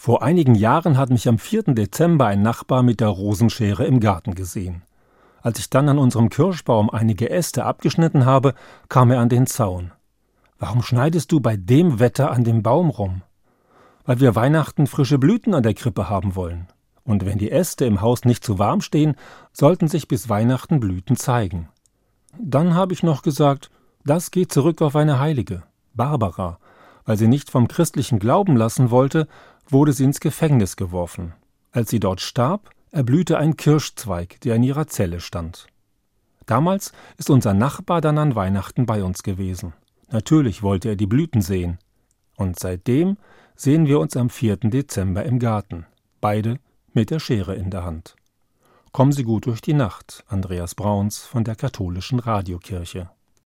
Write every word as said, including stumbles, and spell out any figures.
Vor einigen Jahren hat mich am vierten Dezember ein Nachbar mit der Rosenschere im Garten gesehen. Als ich dann an unserem Kirschbaum einige Äste abgeschnitten habe, kam er an den Zaun. »Warum schneidest du bei dem Wetter an dem Baum rum?« »Weil wir Weihnachten frische Blüten an der Krippe haben wollen. Und wenn die Äste im Haus nicht zu warm stehen, sollten sich bis Weihnachten Blüten zeigen.« Dann habe ich noch gesagt, das geht zurück auf eine Heilige, Barbara. Weil sie nicht vom christlichen Glauben lassen wollte, wurde sie ins Gefängnis geworfen. Als sie dort starb, erblühte ein Kirschzweig, der in ihrer Zelle stand. Damals ist unser Nachbar dann an Weihnachten bei uns gewesen. Natürlich wollte er die Blüten sehen. Und seitdem sehen wir uns am vierten Dezember im Garten, beide mit der Schere in der Hand. Kommen Sie gut durch die Nacht, Andreas Brauns von der Katholischen Radiokirche.